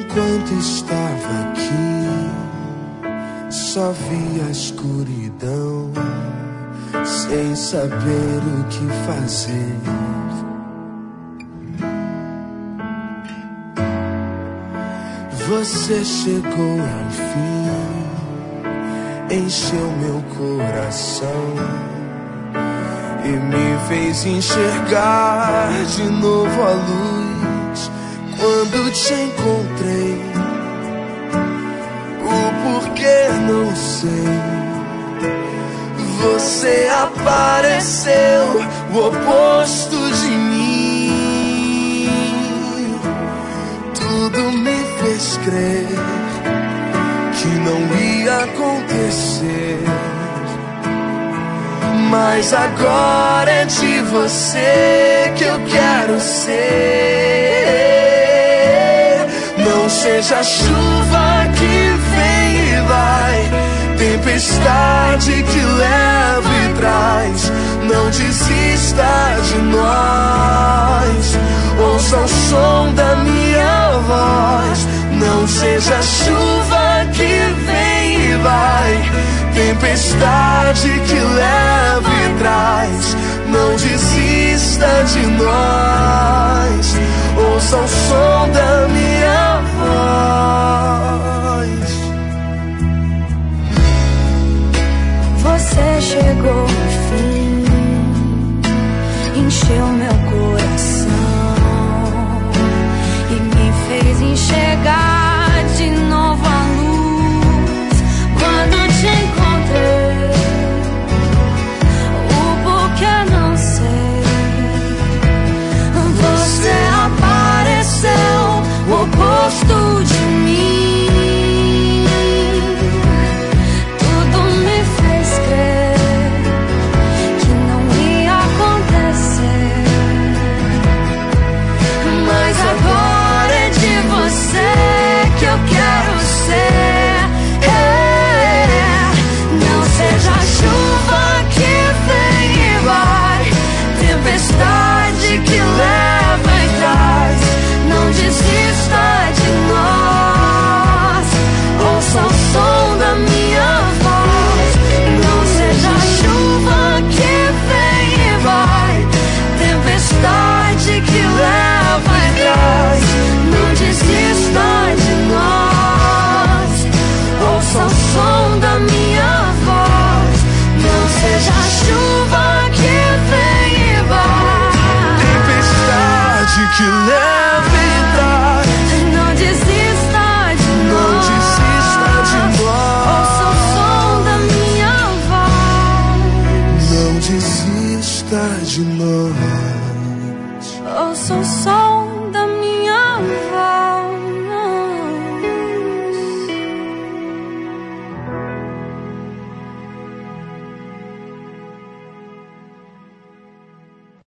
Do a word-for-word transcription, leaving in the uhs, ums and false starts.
Enquanto estava aqui, só vi a escuridão, sem saber o que fazer. Você chegou ao fim, encheu meu coração e me fez enxergar de novo a luz. Quando te encontrei, o porquê não sei, você apareceu, o oposto de mim. Tudo me fez crer que não ia acontecer, mas agora é de você que eu quero ser. Não seja a chuva que vem e vai, tempestade que leva e traz. Não desista de nós, ouça o som da minha voz. Não seja a chuva que vem e vai, tempestade que leva e traz. Não desista de nós, ouça o som da minha voz. Você chegou ao fim, encheu meu corpo